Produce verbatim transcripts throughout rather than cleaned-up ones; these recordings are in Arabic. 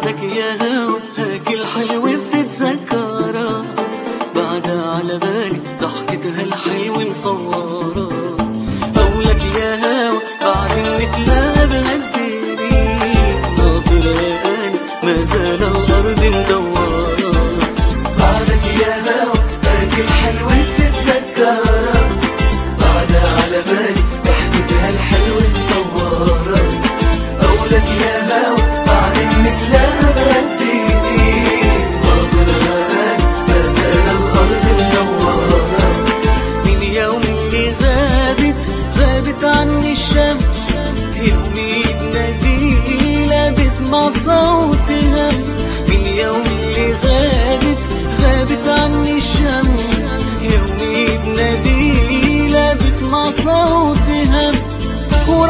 بعدك يا هوا هاك الحلو بتتذكره، بعدها على بالي ضحكتها الحلوة مصورة. قولك يا هوا بعد انك لا بهديني، ناطر انا ما زال الارض مدورة. بعدك يا هوا هاك الحلوة بتتذكره، بعدها على بالي ضحكتها الحلوة مصورة. قولك يا هوا بعد انك لا بهديني، ناطر انا ما زال الارض مدورة. من يوم اللي غابت غابت عني الشمس، يومي بناديلها بسمع صوت همس. من يوم اللي غابت غابت عني الشمس، يومي بناديلها بسمع صوت همس.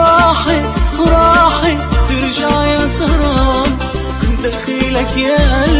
وراحت وراحت ترجع يا ترى، دخيلك يا قلبي